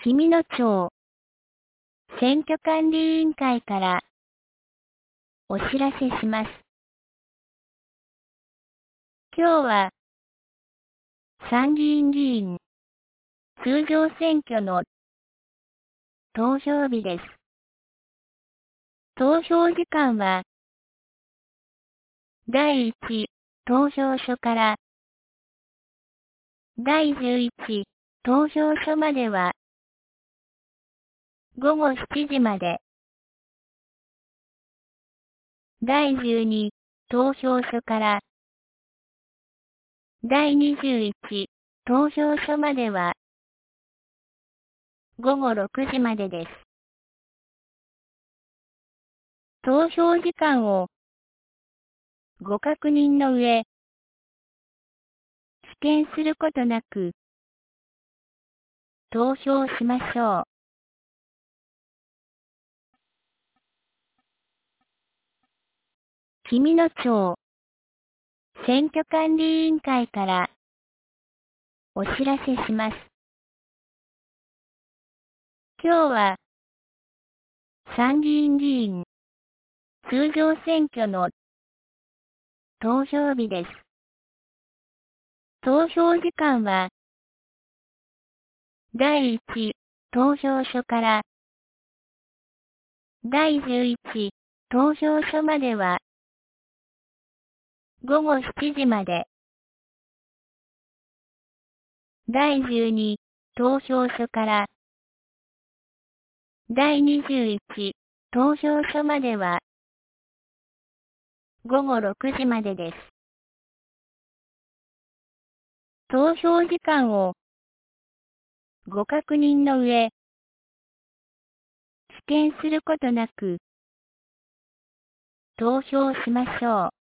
紀美野町選挙管理委員会からお知らせします。今日は参議院議員通常選挙の投票日です。投票時間は第1投票所から第11投票所までは午後7時まで、第12投票所から第21投票所までは午後6時までです。投票時間をご確認の上、棄権することなく投票しましょう。紀美野町選挙管理委員会からお知らせします。今日は参議院議員通常選挙の投票日です。投票時間は第1投票所から第11投票所までは午後7時まで、第12投票所から第21投票所までは午後6時までです。投票時間をご確認の上、棄権することなく投票しましょう。